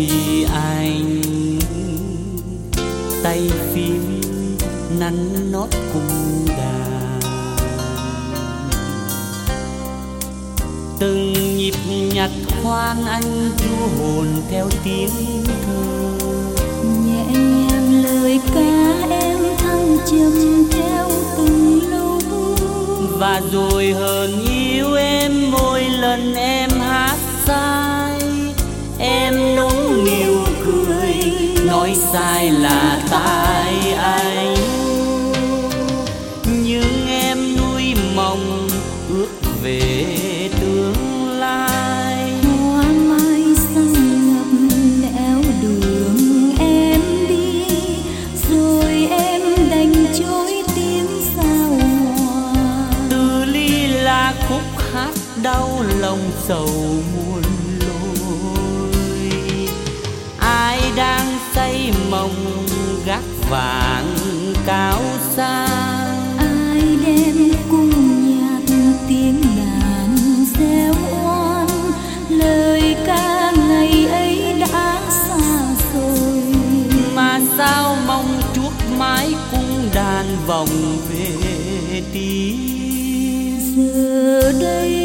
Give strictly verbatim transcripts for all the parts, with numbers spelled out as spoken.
Thì anh tay phím nắn nót cùng đàn, từng nhịp nhặt khoan anh du hồn theo tiếng thơ. Nhẹ nhàng lời ca em thăng trầm theo từng lúc, và rồi hơn yêu em mỗi lần em hát sai. Em nũng nịu cười nói sai là tại anh, nhưng em nuôi mong ước về tương lai. Hoa mai xanh ngập nẻo đường em đi, rồi em đành trôi tiếng sao hòa. Từ ly là khúc hát đau lòng sầu muôn lối. Ai đang say mộng gác vàng cao sang, ai đem cung nhạc tiếng đàn reo oan. Lời ca ngày ấy đã xa rồi, mà sao mong chuốt mái cung đàn vòng về tim. giờ đây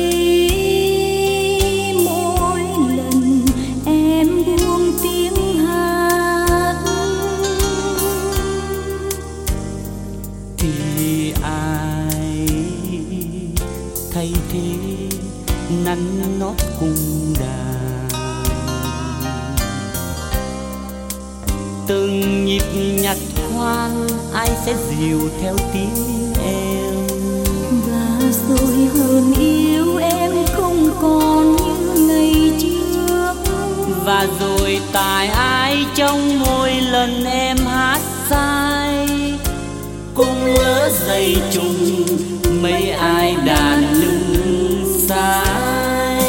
mỗi lần em buông tiếng hát, thì ai thay thế nắn nót cung đàn, từng nhịp nhặt khoan ai sẽ dìu theo tiếng em. và rồi hơn yêu em không còn như ngày trước. Và rồi tại ai trong mỗi lần em hát sai, cũng lỡ dây chung mấy ai đàn lưng sai.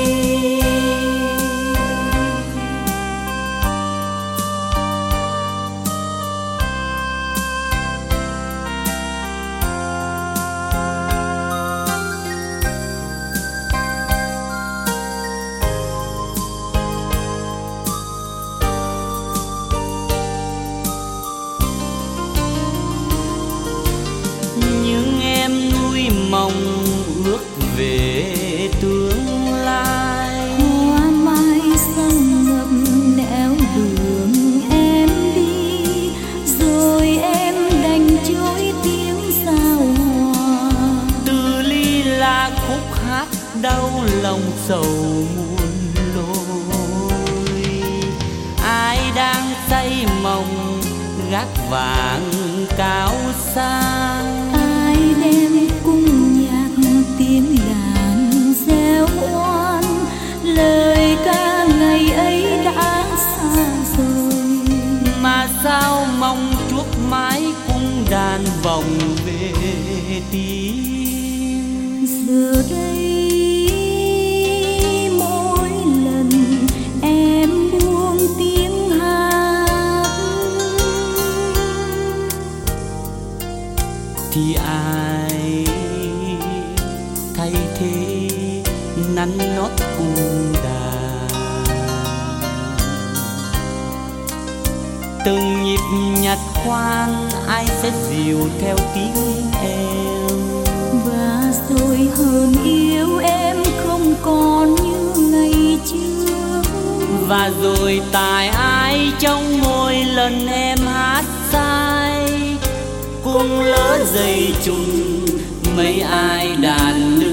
Nhưng em nuôi mong ước về tương lai. Hoa mai xanh ngập nẻo đường em đi, rồi em đành trôi tiếng sao hòa. Từ ly là khúc hát đau lòng sầu muôn lối. Ai đang say mộng gác vàng cao sang, ai đem cung nhạc tiếng đàn reo oan. Lời ca ngày ấy đã xa rồi, mà sao mong chuốt mái cung đàn vòng về tim. giờ đây mỗi lần em buông tiếng hát, thì ai thay thế nắn nót cung đàn, từng nhịp nhặt khoan ai sẽ dìu theo tiếng em. và rồi hơn yêu em không còn như ngày trước. Và rồi tại ai trong mỗi lần em hát sai, cũng lỡ dây chung mấy ai đàn